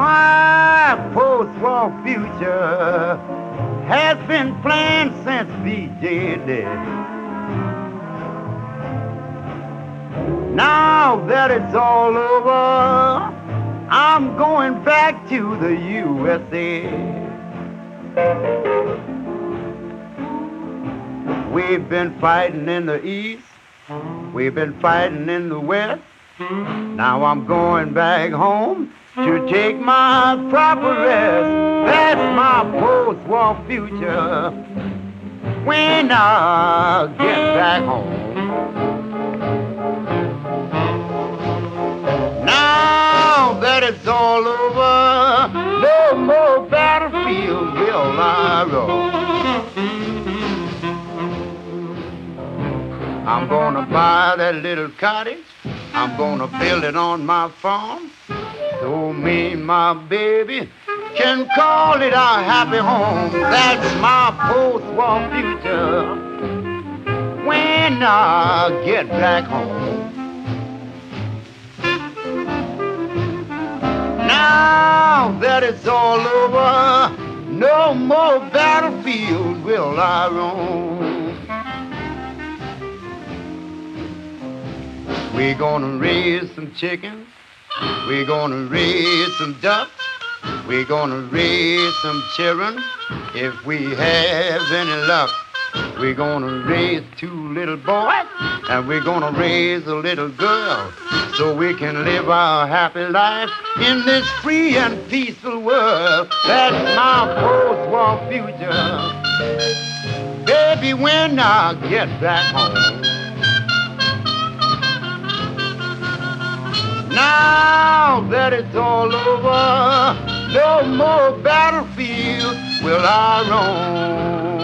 My post-war future has been planned since BJ did. Now that it's all over, I'm going back to the USA. We've been fighting in the East, we've been fighting in the West. Now I'm going back home to take my proper rest. That's my post-war future when I get back home. Now that it's all over, no more battlefield will I roam. I'm gonna buy that little cottage, I'm gonna build it on my farm, so me and my baby can call it our happy home. That's my post-war future when I get back home. Now that it's all over, no more battlefield will I roam. We're gonna raise some chickens, we're gonna raise some ducks, we're gonna raise some children if we have any luck. We're gonna raise 2 little boys and we're gonna raise a little girl so we can live our happy life in this free and peaceful world. That's my post-war future, baby, when I get back home. Now that it's all over, no more battlefield will I roam.